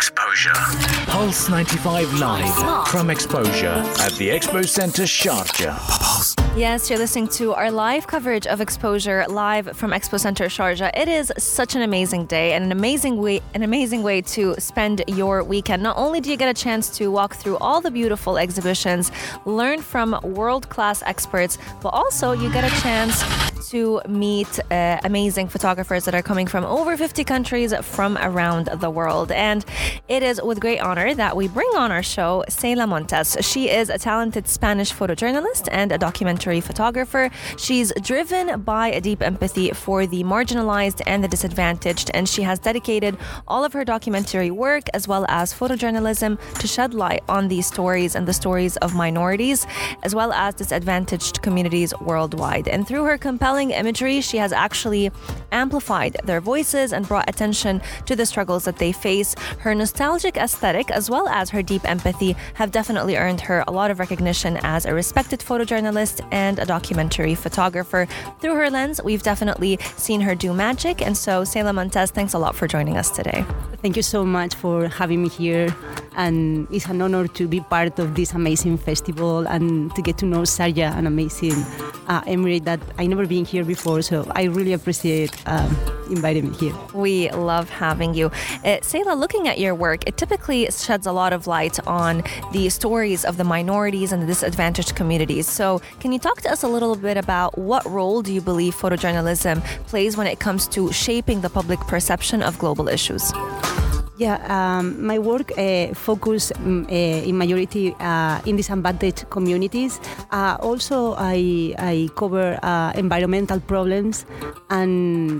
Exposure. Pulse 95 live from Exposure at the Expo Centre, Sharjah. Yes, you're listening to our live coverage of Exposure live from Expo Centre Sharjah. It is such an amazing day and an amazing way to spend your weekend. Not only do you get a chance to walk through all the beautiful exhibitions, learn from world-class experts, but also you get a chance to meet amazing photographers that are coming from over 50 countries from around the world. And it is with great honor that we bring on our show Ceyla Montes. She is a talented Spanish photojournalist and a documentary photographer. She's driven by a deep empathy for the marginalized and the disadvantaged, and she has dedicated all of her documentary work as well as photojournalism to shed light on these stories and the stories of minorities as well as disadvantaged communities worldwide. And through her compelling imagery, she has actually amplified their voices and brought attention to the struggles that they face. Her nostalgic aesthetic as well as her deep empathy have definitely earned her a lot of recognition as a respected photojournalist and a documentary photographer. Through her lens, we've definitely seen her do magic. And so, Ceyla Montes, thanks a lot for joining us today. Thank you so much for having me here. And it's an honor to be part of this amazing festival and to get to know Sharjah, an amazing emirate that I never been here before. So I really appreciate inviting me here. We love having you. Ceyla, looking at your work, it typically sheds a lot of light on the stories of the minorities and the disadvantaged communities. So can you talk to us a little bit about what role do you believe photojournalism plays when it comes to shaping the public perception of global issues? Yeah, my work focus in majority in disadvantaged communities. Also, I cover environmental problems and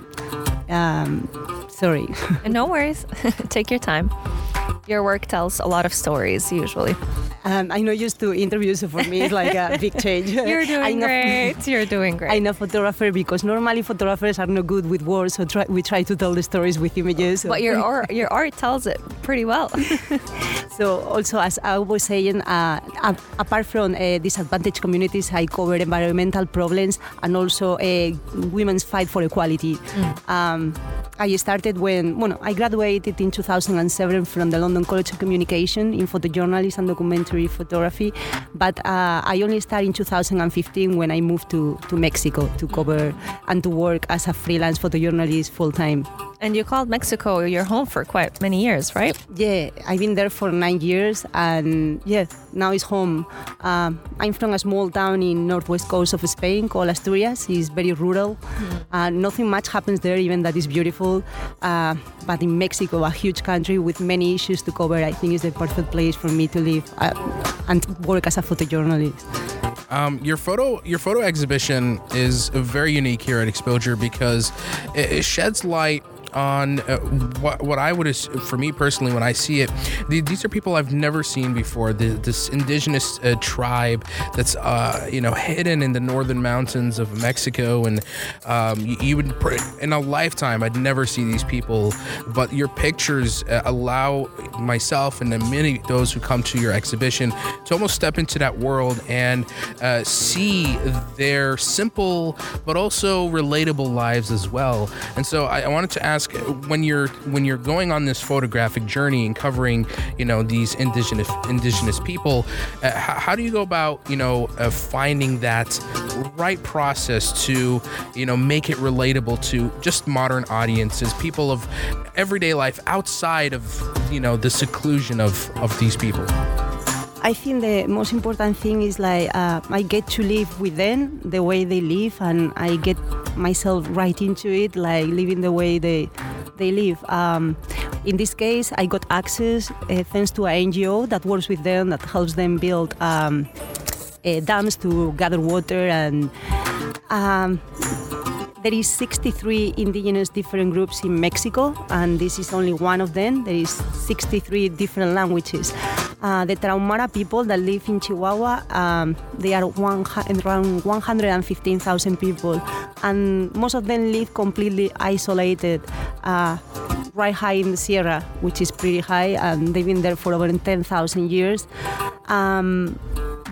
sorry. No worries. Take your time. Your work tells a lot of stories usually. I'm not used to interviews, so for me it's like a big change. You're doing great. You're doing great. I'm a photographer because normally photographers are not good with words, so we try to tell the stories with images. So. But your art tells it pretty well. So also, as I was saying, apart from disadvantaged communities, I cover environmental problems and also women's fight for equality. I started I graduated in 2007 from the London College of Communication in photojournalism and documentary photography, but I only started in 2015 when I moved to Mexico to cover and to work as a freelance photojournalist full-time. And you called Mexico your home for quite many years, right? Yeah, I've been there for 9 years, and yeah, now it's home. I'm from a small town in northwest coast of Spain called Asturias. It's very rural. Nothing much happens there, even that is beautiful. But in Mexico, a huge country with many issues to cover, I think is the perfect place for me to live and work as a photojournalist. Your photo exhibition is very unique here at Exposure because it sheds light on what I would, for me personally, when I see it, these are people I've never seen before. This indigenous tribe that's hidden in the northern mountains of Mexico, and you would, in a lifetime, I'd never see these people. But your pictures allow myself and many of those who come to your exhibition to almost step into that world and see their simple but also relatable lives as well. And so I wanted to ask, when you're going on this photographic journey and covering these indigenous people, how do you go about finding that right process to make it relatable to just modern audiences, people of everyday life outside of the seclusion of these people? I think the most important thing is I get to live with them the way they live, and I get myself right into it, like living the way they live. In this case, I got access thanks to an NGO that works with them, that helps them build dams to gather water, and there is 63 indigenous different groups in Mexico, and this is only one of them. There is 63 different languages. The Tarahumara people that live in Chihuahua, they are around 115,000 people, and most of them live completely isolated, right high in the Sierra, which is pretty high, and they've been there for over 10,000 years.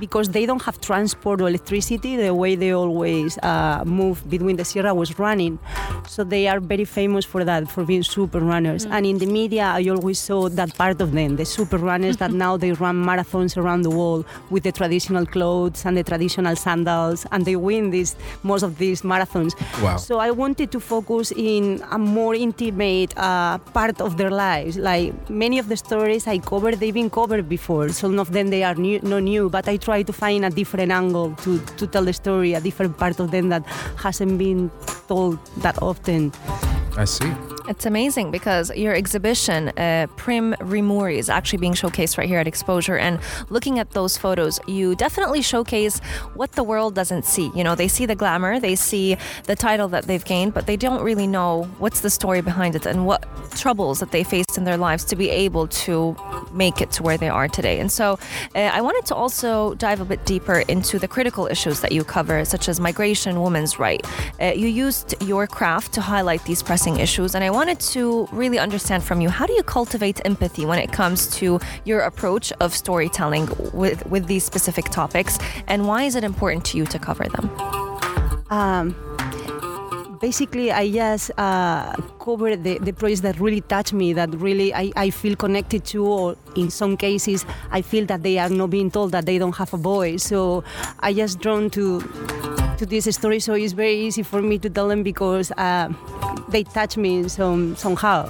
because they don't have transport or electricity, the way they always move between the Sierra was running. So they are very famous for that, for being super runners. And in the media, I always saw that part of them, the super runners that now they run marathons around the world with the traditional clothes and the traditional sandals, and they win most of these marathons. Wow. So I wanted to focus in a more intimate part of their lives. Like many of the stories I covered, they've been covered before. Some of them they are not new, but I try to find a different angle to tell the story, a different part of them that hasn't been told that often. I see. It's amazing because your exhibition, Prim Rimuri, is actually being showcased right here at Exposure. And looking at those photos, you definitely showcase what the world doesn't see. You know, they see the glamour, they see the title that they've gained, but they don't really know what's the story behind it and what troubles that they faced in their lives to be able to make it to where they are today. And so I wanted to also dive a bit deeper into the critical issues that you cover, such as migration, women's rights. You used your craft to highlight these pressing issues, and I wanted to really understand from you, how do you cultivate empathy when it comes to your approach of storytelling with these specific topics, and why is it important to you to cover them? Basically, I just cover the projects that really touch me, that really I feel connected to, or in some cases, I feel that they are not being told, that they don't have a voice. So I just drawn to this story, so it's very easy for me to tell them because they touch me somehow.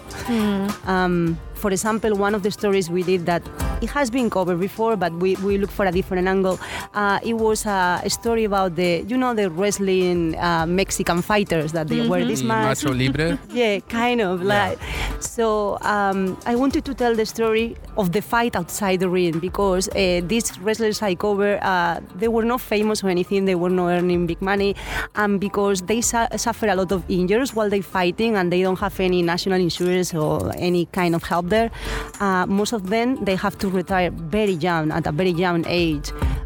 For example, one of the stories we did that it has been covered before, but we look for a different angle. It was a story about the wrestling Mexican fighters that they wear this mask. Nacho Libre? Yeah, kind of. Like. So I wanted to tell the story of the fight outside the ring because these wrestlers I cover, they were not famous or anything, they were not earning big money, and because they suffer a lot of injuries while they're fighting and they don't have any national insurance or any kind of help there, most of them, they have to retire very young, at a very young age.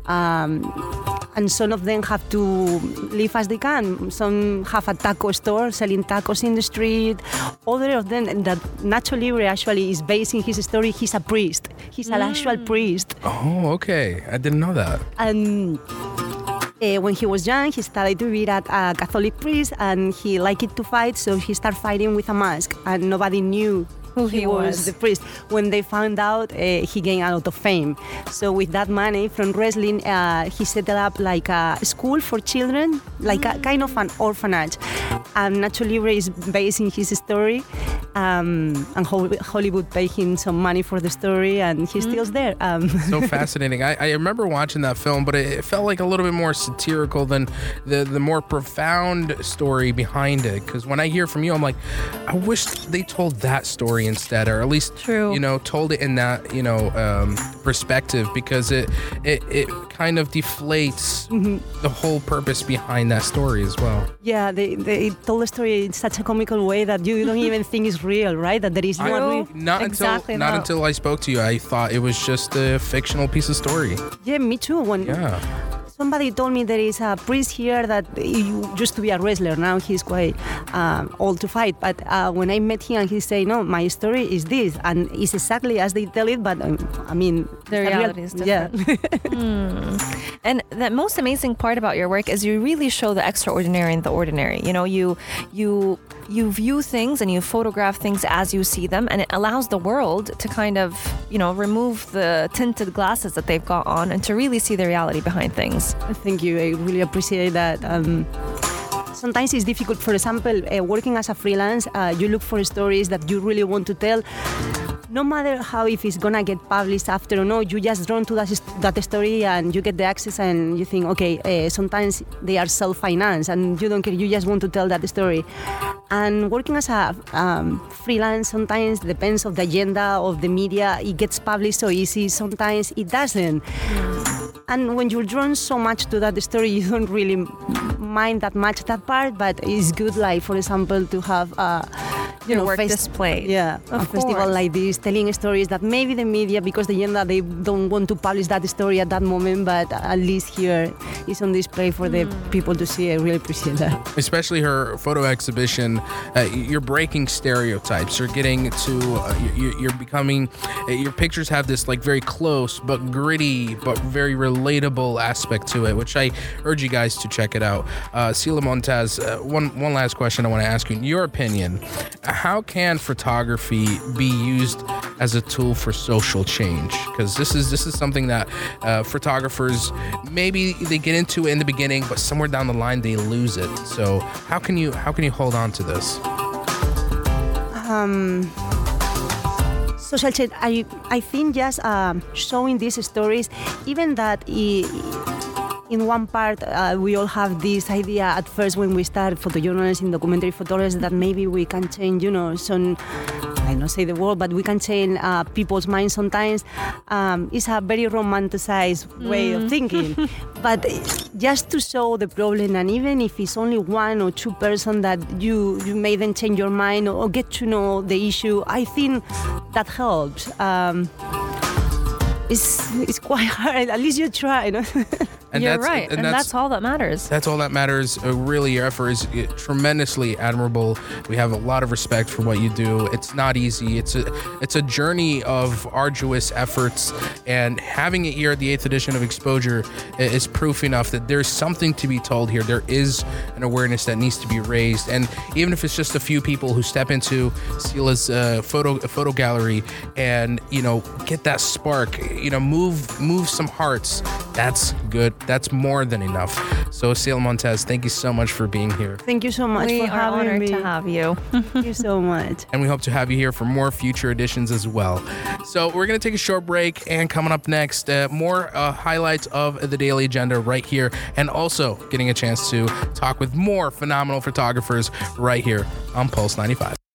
And some of them have to live as they can. Some have a taco store selling tacos in the street. Other of them, that Nacho Libre actually is based in his story, he's a priest. He's an actual priest. Oh, okay. I didn't know that. And when he was young, he started to be a Catholic priest, and he liked to fight, so he started fighting with a mask, and nobody knew who he was the priest. When they found out, he gained a lot of fame. So with that money from wrestling, he set up like a school for children, like a kind of an orphanage. And Nacho Libre is based in his story, and Hollywood paid him some money for the story, and he's still there. So fascinating. I remember watching that film, but it felt like a little bit more satirical than the more profound story behind it. Because when I hear from you, I'm like, I wish they told that story instead, or at least told it in that perspective, because it kind of deflates the whole purpose behind that story as well. Yeah, they told the story in such a comical way that you don't even think it's real, right? That there is not until I spoke to you, I thought it was just a fictional piece of story. Yeah, me too. Somebody told me there is a priest here that used to be a wrestler. Now he's quite old to fight. But when I met him, he said, "No, my story is this, and it's exactly as they tell it." But I mean, the reality is different. Yeah. And the most amazing part about your work is you really show the extraordinary in the ordinary. You know, you view things and you photograph things as you see them, and it allows the world to kind of, remove the tinted glasses that they've got on and to really see the reality behind things. Thank you. I really appreciate that. Sometimes it's difficult. For example, working as a freelance, you look for stories that you really want to tell. No matter how, if it's gonna get published after or no, you just drawn to that story and you get the access and you think, okay, sometimes they are self-financed and you don't care, you just want to tell that story. And working as a freelance sometimes depends on the agenda of the media. It gets published so easy, sometimes it doesn't. And when you're drawn so much to that story, you don't really mind that much that part, but it's good, like, for example, to have your work displayed. Yeah, a festival like this, telling stories that maybe the media, because the agenda, they don't want to publish that story at that moment, but at least here it's on display for the people to see. I really appreciate that. Especially her photo exhibition, you're breaking stereotypes. You're getting to, you're becoming, your pictures have this like very close but gritty but very relatable aspect to it, which I urge you guys to check it out. Sila Montez, one last question I want to ask you. In your opinion, how can photography be used as a tool for social change? Because this is something that photographers, maybe they get into it in the beginning, but somewhere down the line they lose it. So how can you hold on to this? Social change. I think just showing these stories, even that. In one part, we all have this idea at first when we start photojournalism, documentary photographers, that maybe we can change, some, I don't say the word, but we can change people's minds sometimes. It's a very romanticized way of thinking. But just to show the problem, and even if it's only one or two person that you may then change your mind or get to know the issue, I think that helps. It's quite hard. At least you try, And You're right, and that's all that matters. That's all that matters. Really, your effort is tremendously admirable. We have a lot of respect for what you do. It's not easy. It's a journey of arduous efforts, and having it here at the 8th edition of Exposure is proof enough that there's something to be told here. There is an awareness that needs to be raised, and even if it's just a few people who step into Sila's photo gallery and get that spark, move some hearts. That's good. That's more than enough. So Sila Montez, thank you so much for being here. Thank you so much for having me. We are honored to have you. Thank you so much. And we hope to have you here for more future editions as well. So we're going to take a short break, and coming up next, more highlights of the daily agenda right here, and also getting a chance to talk with more phenomenal photographers right here on Pulse 95.